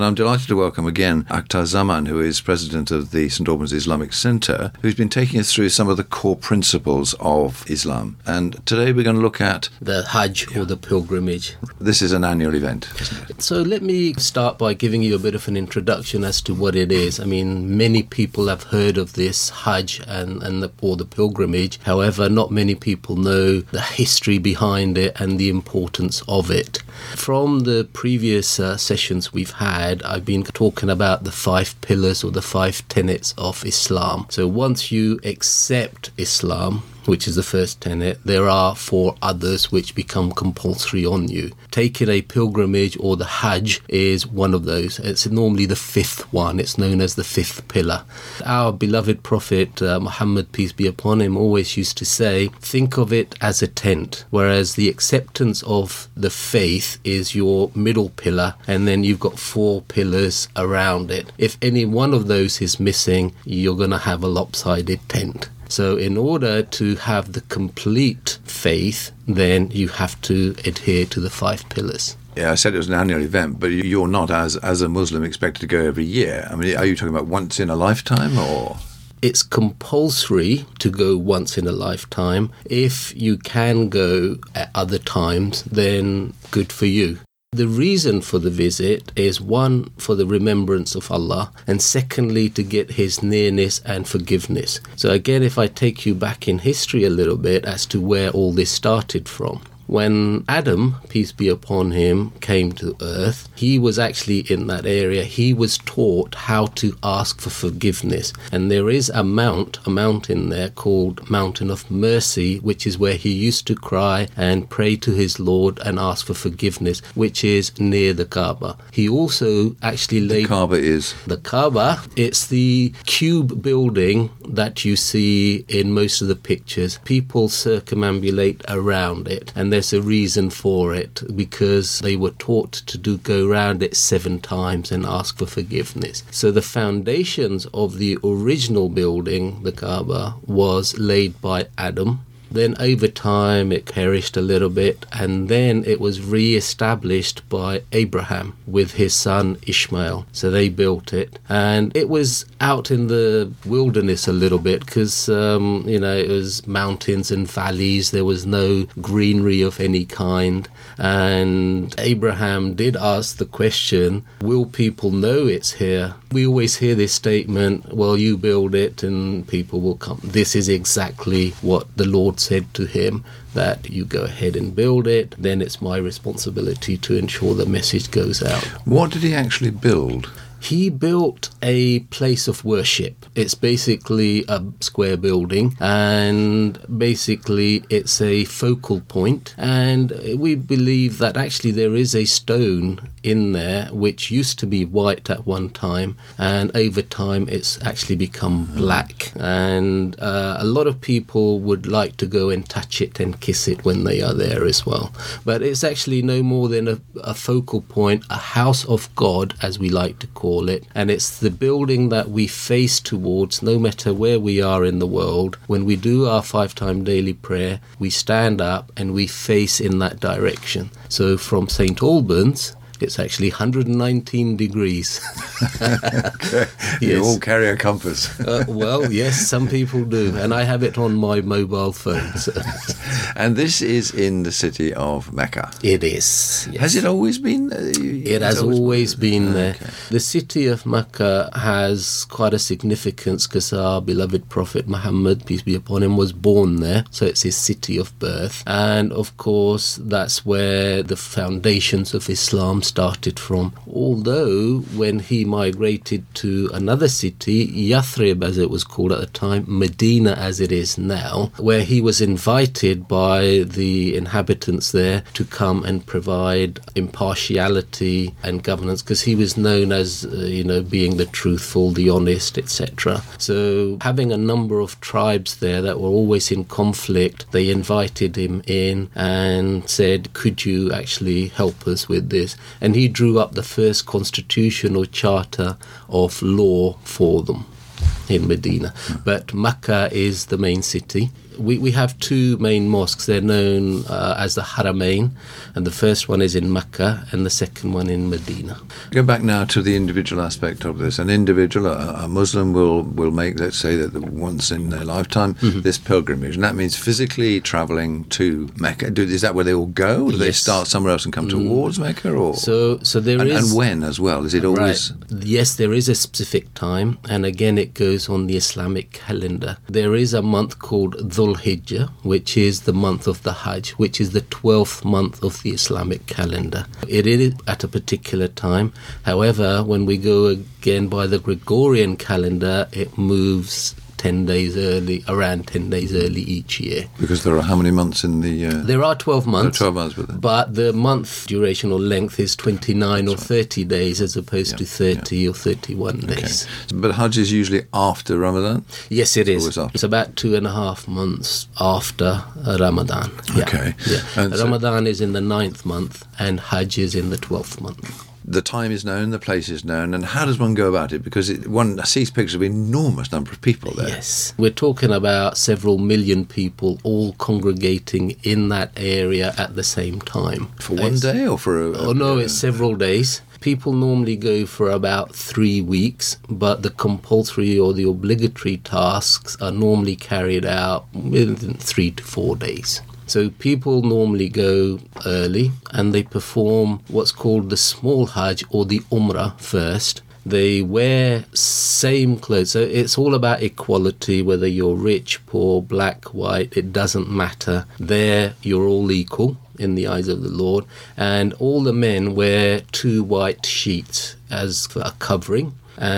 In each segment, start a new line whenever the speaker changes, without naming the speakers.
I'm delighted to welcome again Akhtar Zaman, who is president of the St Albans Islamic Centre, who's been taking us through some of the core principles of Islam. And today we're going to look at
the Hajj or the pilgrimage.
This is an annual event, isn't it?
So let me start by giving you a bit of an introduction as to what it is. I mean, many people have heard of this Hajj or the pilgrimage. However, not many people know the history behind it and the importance of it. From the previous sessions we've had, I've been talking about the 5 pillars or the 5 tenets of Islam. So once you accept Islam, which is the first tenet, there are 4 others which become compulsory on you. Taking a pilgrimage or the Hajj is one of those. It's normally the 5th one. It's known as the 5th pillar. Our beloved Prophet Muhammad, peace be upon him, always used to say, think of it as a tent, whereas the acceptance of the faith is your middle pillar, and then you've got 4 pillars around it. If any one of those is missing, you're going to have a lopsided tent. So in order to have the complete faith, then you have to adhere to the 5 pillars.
Yeah, I said it was an annual event, but you're not, as a Muslim, expected to go every year. I mean, are you talking about once in a lifetime, or...?
It's compulsory to go once in a lifetime. If you can go at other times, then good for you. The reason for the visit is, 1, for the remembrance of Allah, and secondly, to get His nearness and forgiveness. So again, if I take you back in history a little bit as to where all this started from. When Adam, peace be upon him, came to earth, he was actually in that area. He was taught how to ask for forgiveness. And there is a mountain there called Mountain of Mercy, which is where he used to cry and pray to his Lord and ask for forgiveness, which is near the Kaaba. He also actually laid...
The Kaaba is?
The Kaaba, it's the cube building that you see in most of the pictures. People circumambulate around it, and there's a reason for it, because they were taught to go around it 7 times and ask for forgiveness. So the foundations of the original building, the Kaaba, was laid by Adam. Then over time it perished a little bit, and then it was re-established by Abraham with his son Ishmael. So they built it, and it was out in the wilderness a little bit because, it was mountains and valleys. There was no greenery of any kind. And Abraham did ask the question, will people know it's here? We always hear this statement, well, you build it and people will come. This is exactly what the Lord said to him, that you go ahead and build it, then it's my responsibility to ensure the message goes out.
What did he actually build?
He built a place of worship. It's basically a square building, and basically it's a focal point. And we believe that actually there is a stone in there which used to be white at one time, and over time it's actually become black. And a lot of people would like to go and touch it and kiss it when they are there as well. But it's actually no more than a focal point, a house of God, as we like to call it, and it's the building that we face towards no matter where we are in the world. When we do our 5-time daily prayer, we stand up and we face in that direction. So from St Albans, it's actually 119 degrees.
Okay. Yes. You all carry a compass.
Well, yes, some people do, and I have it on my mobile phone. So.
And this is in the city of Mecca?
It is. Yes.
Has it always been?
It has always been there. Okay. The city of Mecca has quite a significance because our beloved Prophet Muhammad, peace be upon him, was born there. So it's his city of birth. And of course, that's where the foundations of Islam started from. Although when he migrated to another city, Yathrib as it was called at the time, Medina as it is now, where he was invited by the inhabitants there to come and provide impartiality and governance, because he was known as being the truthful, the honest, etc. So having a number of tribes there that were always in conflict, they invited him in and said, could you actually help us with this? And he drew up the first constitutional charter of law for them in Medina. But Mecca is the main city. we have two main mosques. They're known as the Haramain, and the first one is in Mecca and the second one in Medina.
Go back now to the individual aspect of this. An individual, a Muslim, will make, let's say, that once in their lifetime, this pilgrimage, and that means physically travelling to Mecca. Is that where they all go? Or do they start somewhere else and come towards Mecca? Or
so there is,
and when as well? Is it always?
Right. Yes, there is a specific time, and again, it goes on the Islamic calendar. There is a month called Dhul Hijjah, which is the month of the Hajj, which is the 12th month of the Islamic calendar. It is at a particular time. However, when we go again by the Gregorian calendar, it moves 10 days early, around 10 days early each year.
Because there are how many months in the...
There are 12 months.
There are 12 months,
but the month duration or length is 29 or 30 days as opposed to 30 or 31 days.
But Hajj is usually after Ramadan?
Yes, it is.
It's
It's about 2.5 months after Ramadan. Yeah.
Okay.
Yeah.
And
Ramadan is in the 9th month and Hajj is in the 12th month.
The time is known, the place is known, and how does one go about it? Because one sees pictures of an enormous number of people there.
Yes. We're talking about several million people all congregating in that area at the same time.
For one day or for a...
Oh, no, it's several days. People normally go for about 3 weeks, but the compulsory or the obligatory tasks are normally carried out within 3 to 4 days. So people normally go early and they perform what's called the small Hajj or the Umrah first. They wear same clothes. So it's all about equality, whether you're rich, poor, black, white, it doesn't matter. There you're all equal in the eyes of the Lord. And all the men wear 2 white sheets as a covering.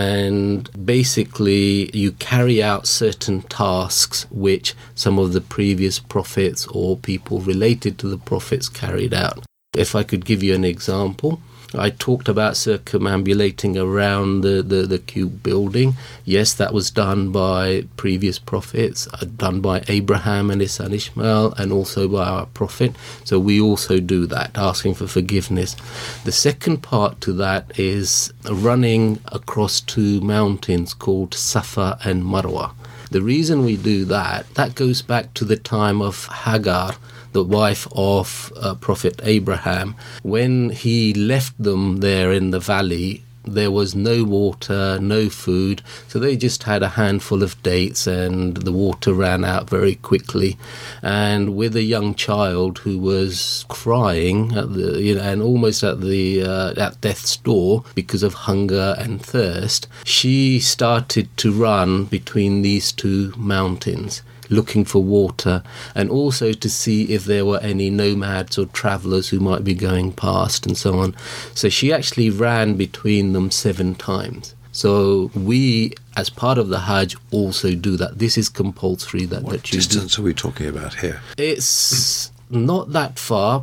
And basically you carry out certain tasks which some of the previous prophets or people related to the prophets carried out. If I could give you an example, I talked about circumambulating around the cube building. Yes, that was done by previous prophets, done by Abraham and his son Ishmael, and also by our prophet. So we also do that, asking for forgiveness. The second part to that is running across 2 mountains called Safa and Marwa. The reason we do that goes back to the time of Hagar, the wife of Prophet Abraham. When he left them there in the valley, there was no water, no food, so they just had a handful of dates and the water ran out very quickly. And with a young child who was crying at the, and almost at death's door because of hunger and thirst, she started to run between these 2 mountains, looking for water, and also to see if there were any nomads or travellers who might be going past and so on. So she actually ran between them 7 times. So we, as part of the Hajj, also do that. This is compulsory that you do. What
distance are we talking about here?
It's not that far,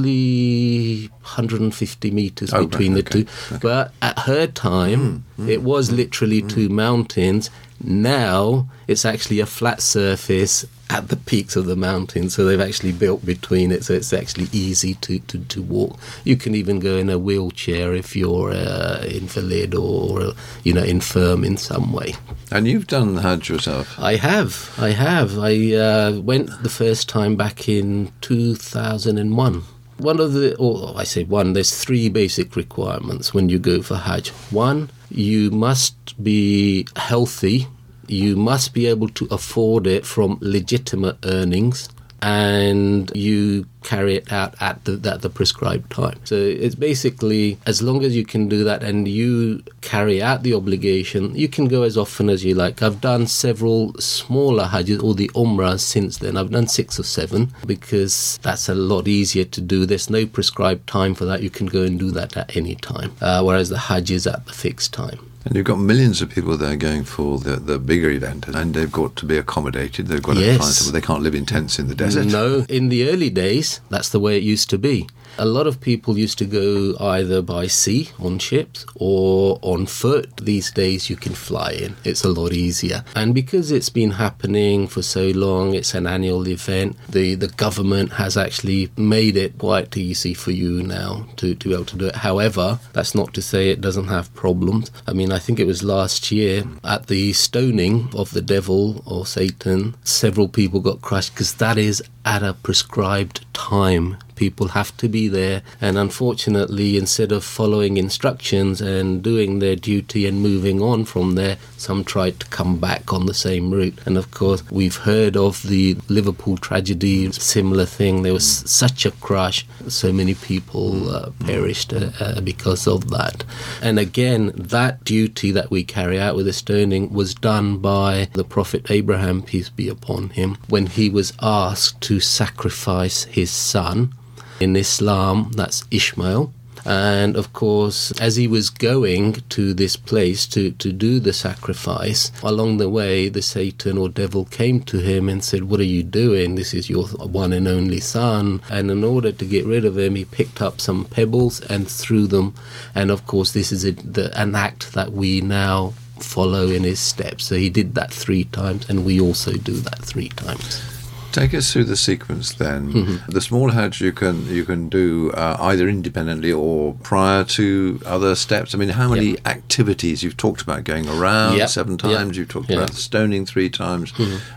probably 150 metres between the two. Okay. But at her time, it was literally 2 mountains. Now it's actually a flat surface at the peaks of the mountain, so they've actually built between it, so it's actually easy to walk. You can even go in a wheelchair if you're invalid or infirm in some way.
And you've done the Hajj yourself?
I have. I went the first time back in 2001. There's 3 basic requirements when you go for Hajj. 1, you must be healthy, you must be able to afford it from legitimate earnings, and you carry it out at the prescribed time. So it's basically, as long as you can do that and you carry out the obligation, you can go as often as you like. I've done several smaller Hajjs or the Umrahs since then. I've done 6 or 7 because that's a lot easier to do. There's no prescribed time for that. You can go and do that at any time, whereas the Hajj is at the fixed time.
And you've got millions of people there going for the bigger event, and they've got to be accommodated. They've got to find somewhere. They can't live in tents in the desert.
No, in the early days, that's the way it used to be. A lot of people used to go either by sea on ships or on foot. These days you can fly in. It's a lot easier. And because it's been happening for so long, it's an annual event, the government has actually made it quite easy for you now to be able to do it. However, that's not to say it doesn't have problems. I mean, I think it was last year at the stoning of the devil or Satan, several people got crushed because that is at a prescribed time. People have to be there, and unfortunately, instead of following instructions and doing their duty and moving on from there, some tried to come back on the same route. And of course, we've heard of the Liverpool tragedy, similar thing. There was such a crush, so many people perished because of that. And again, that duty that we carry out with the stoning was done by the Prophet Abraham, peace be upon him, when he was asked to sacrifice his son. In Islam, that's Ishmael. And of course, as he was going to this place to do the sacrifice, along the way, the Satan or devil came to him and said, "What are you doing? This is your one and only son." And in order to get rid of him, he picked up some pebbles and threw them. And of course, this is an act that we now follow in his steps. So he did that 3 times, and we also do that 3 times.
Take us through the sequence then. The small Hajj you can do either independently or prior to other steps. I mean, how many activities you've talked about going around 7 times? You've talked about the stoning 3 times.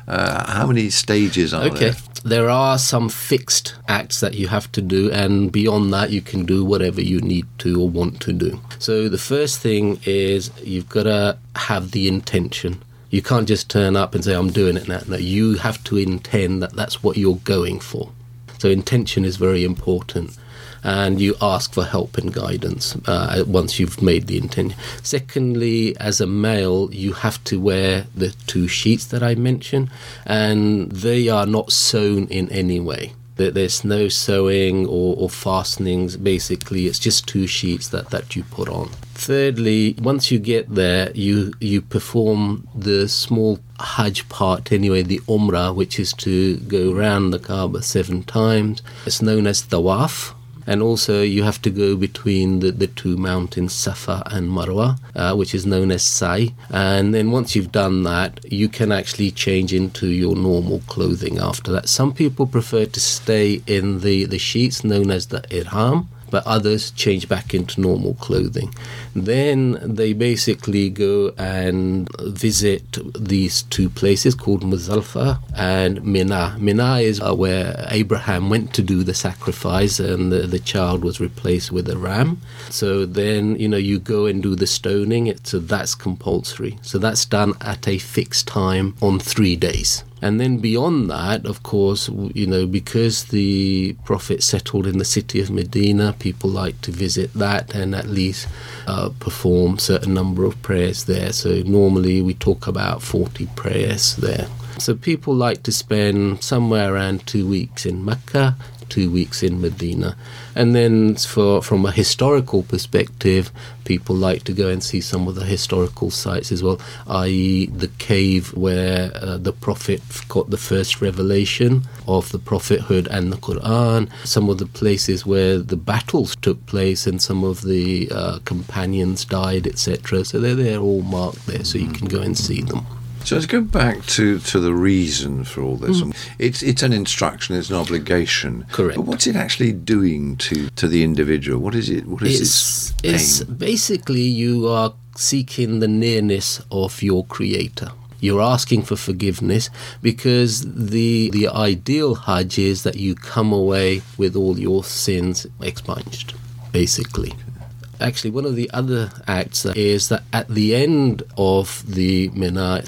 How many stages are there?
There are some fixed acts that you have to do, and beyond that you can do whatever you need to or want to do. So the first thing is you've got to have the intention. You can't just turn up and say, "I'm doing it now." No, you have to intend that that's what you're going for. So intention is very important. And you ask for help and guidance once you've made the intention. Secondly, as a male, you have to wear the 2 sheets that I mentioned, and they are not sewn in any way. There's no sewing or fastenings. Basically, it's just 2 sheets that you put on. Thirdly, once you get there, you perform the small Hajj part anyway, the Umrah, which is to go around the Kaaba 7 times. It's known as Tawaf. And also you have to go between the 2 mountains, Safa and Marwa, which is known as Sa'i. And then once you've done that, you can actually change into your normal clothing after that. Some people prefer to stay in the sheets known as the Ihram, but others change back into normal clothing. Then they basically go and visit these 2 places called Muzdalifah and Mina. Mina is where Abraham went to do the sacrifice, and the child was replaced with a ram. So then, you go and do the stoning. So that's compulsory. So that's done at a fixed time on 3 days. And then beyond that, of course, because the Prophet settled in the city of Medina, people like to visit that and at least perform certain number of prayers there. So normally we talk about 40 prayers there. So people like to spend somewhere around 2 weeks in Mecca, 2 weeks in Medina. And then from a historical perspective, people like to go and see some of the historical sites as well, i.e. the cave where the Prophet got the first revelation of the prophethood and the Quran, some of the places where the battles took place and some of the companions died, etc. So they're all marked there, so you can go and see them.
So let's go back to the reason for all this. It's an instruction, it's an obligation.
Correct.
But what's it actually doing to the individual? What is it? It's
basically you are seeking the nearness of your Creator. You're asking for forgiveness because the ideal Hajj is that you come away with all your sins expunged, basically. Actually, one of the other acts is that at the end of the Mina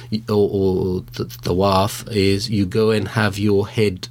or the Tawaf is you go and have your head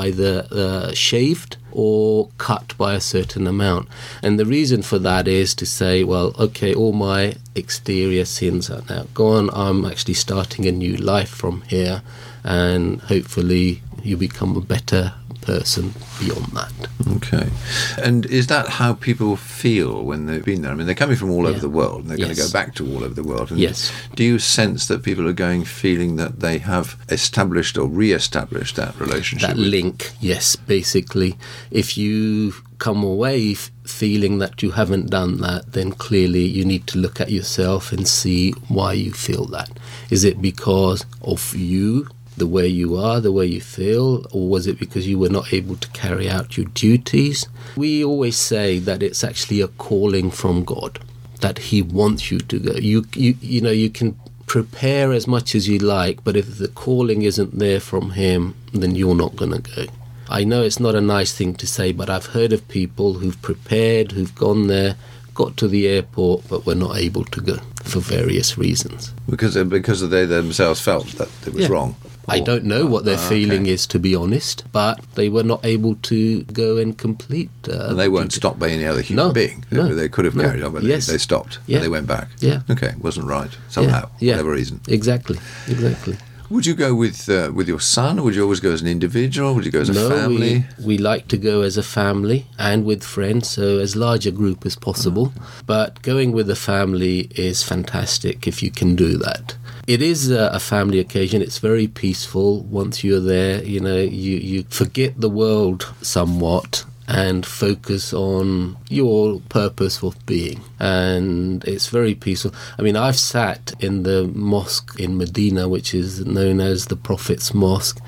either shaved or cut by a certain amount. And the reason for that is to say, well, okay, all my exterior sins are now gone. I'm actually starting a new life from here, and hopefully you become a better person beyond that.
Okay. And is that how people feel when they've been there? I mean, they're coming from all over the world, and they're going to go back to all over the world. And do you sense that people are going feeling that they have established or re-established that relationship?
That link, yes, basically. If you come away feeling that you haven't done that, then clearly you need to look at yourself and see why you feel that. Is it because of you, the way you are, the way you feel, or was it because you were not able to carry out your duties? We always say that it's actually a calling from God, that He wants you to go. You know, you can prepare as much as you like, but if the calling isn't there from Him, then you're not going to go. I know it's not a nice thing to say, but I've heard of people who've prepared, who've gone there, got to the airport, but were not able to go for various reasons.
Because they themselves felt that it was wrong.
I don't know what their feeling is, to be honest, but they were not able to go and complete.
And they weren't stopped by any other human being. They could have carried on, but they stopped.
Yeah.
And they went back.
Yeah.
Okay, wasn't right somehow, whatever reason.
Exactly.
Would you go with your son, or would you always go as an individual? Would you go as a family?
We like to go as a family and with friends, so as large a group as possible. But going with a family is fantastic if you can do that. It is a family occasion. It's very peaceful. Once you're there, you know, you forget the world somewhat and focus on your purpose of being. And it's very peaceful. I mean, I've sat in the mosque in Medina, which is known as the Prophet's Mosque,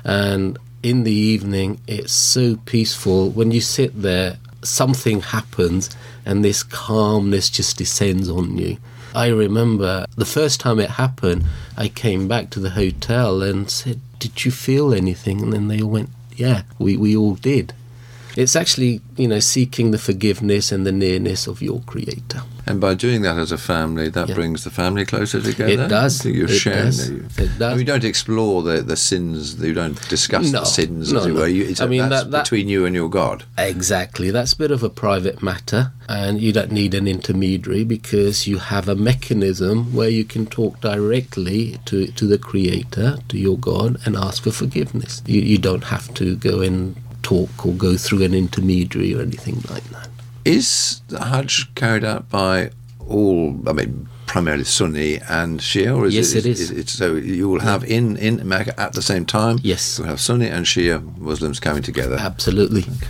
and in the evening, it's so peaceful. When you sit there, something happens and this calmness just descends on you. I remember the first time it happened, I came back to the hotel and said, "Did you feel anything?" And then they all went, "Yeah, we all did." It's actually, you know, seeking the forgiveness and the nearness of your Creator.
And by doing that as a family, that brings the family closer together?
It does.
You're sharing.
It does.
You don't explore the sins, you don't discuss the sins, as it were. That's between you and your God.
Exactly. That's a bit of a private matter, and you don't need an intermediary because you have a mechanism where you can talk directly to the Creator, to your God, and ask for forgiveness. You don't have to go and talk or go through an intermediary or anything like that.
Is the Hajj carried out by all, I mean, primarily Sunni and Shia? Or
Yes, it is.
So you will have in Mecca at the same time?
Yes.
You'll have Sunni and Shia Muslims coming together?
Absolutely.
Okay.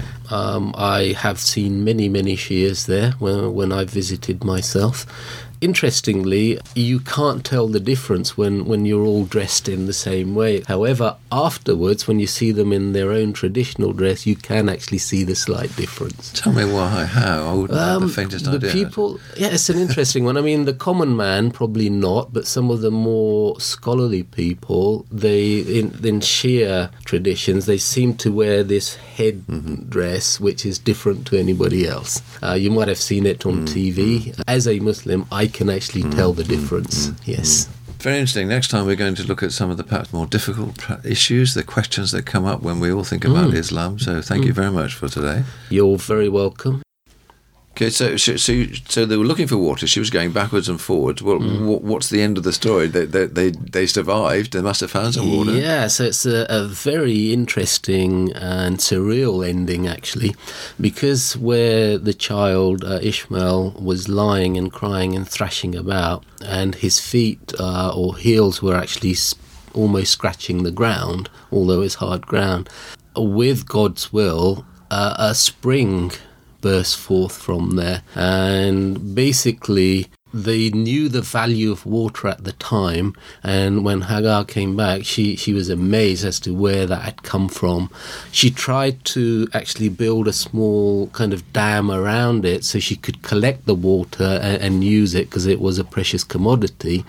I have seen many Shias there when I visited myself. Interestingly, you can't tell the difference when you're all dressed in the same way. However, afterwards, when you see them in their own traditional dress, you can actually see the slight difference.
Tell me why, how? I wouldn't have the faintest idea.
People, it's an interesting one. I mean, the common man, probably not, but some of the more scholarly people, they in Shia traditions, they seem to wear this head dress, which is different to anybody else. You might have seen it on TV. As a Muslim, I can actually tell the difference. Yes.
Very interesting. Next time we're going to look at some of the perhaps more difficult issues, the questions that come up when we all think about Islam. So thank you very much for today.
You're very welcome.
Okay, so they were looking for water. She was going backwards and forwards. Well, what's the end of the story? They survived. They must have found some water.
Yeah, so it's a very interesting and surreal ending, actually, because where the child, Ishmael, was lying and crying and thrashing about, and his feet or heels were actually almost scratching the ground, although it's hard ground, with God's will, a spring burst forth from there, and basically they knew the value of water at the time, and when Hagar came back, she was amazed as to where that had come from. She tried to actually build a small kind of dam around it so she could collect the water and use it, because it was a precious commodity.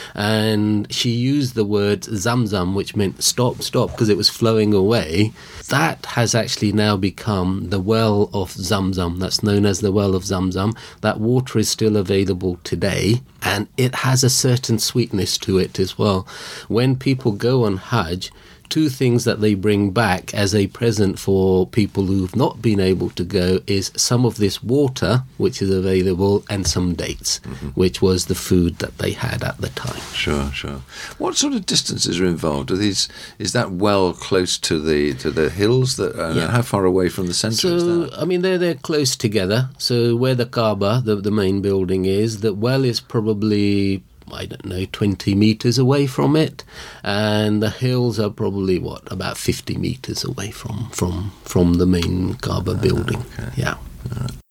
And she used the word Zamzam, which meant stop, because it was flowing away. That has actually now become the well of Zamzam. That's known as the well of Zamzam. That water is still available today, and it has a certain sweetness to it as well. When people go on Hajj, two things that they bring back as a present for people who've not been able to go is some of this water, which is available, and some dates, which was the food that they had at the time.
Sure. What sort of distances are involved? Is that well close to the hills? How far away from the centre is that?
I mean, they're close together. So where the Kaaba, the main building is, the well is probably I don't know, 20 meters away from it, and the hills are probably about 50 meters away from the main Kaaba building.
Okay.
Yeah.
All right.